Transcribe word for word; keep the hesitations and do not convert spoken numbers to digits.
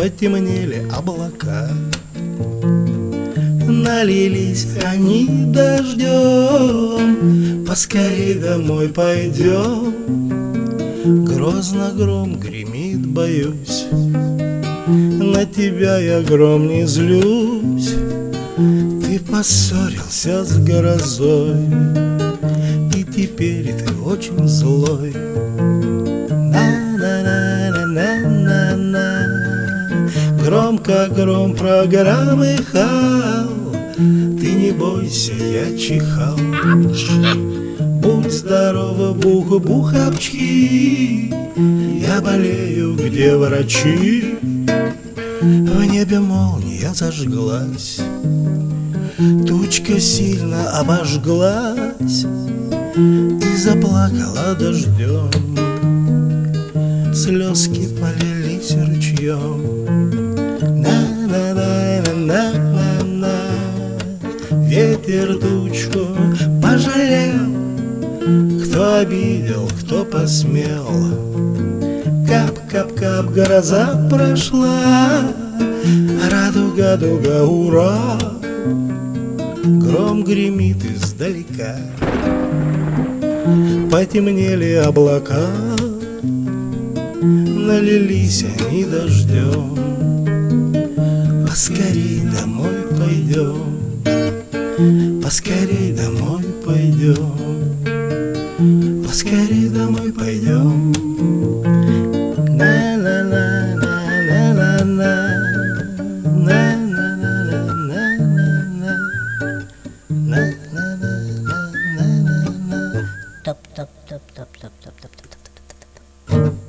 потемнели облака, налились они дождем. Поскорей домой пойдем. Грозно гром гремит, боюсь, на тебя я, гром, не злюсь. Ты поссорился с грозой, и теперь ты очень злой. На-на-на-на-на-на. Громко гром прогромыхал, ты не бойся, я чихал. Будь здорова, бух-буховчки, я болею, где врачи? В небе молния зажглась, тучка сильно обожглась и заплакала дождем. Слезки полились ручьем. На-на-на-на-на-на. Ветер тучку пожалел, кто обидел, кто посмел. Кап-кап-кап, гроза прошла, радуга-дуга, ура! Гром гремит издалека, потемнели облака, налились они дождем. Поскорей домой пойдем, поскорей домой пойдем, поскорей домой пойдем. Топ, топ, топ, топ, топ, топ, топ, топ, топ, топ, топ.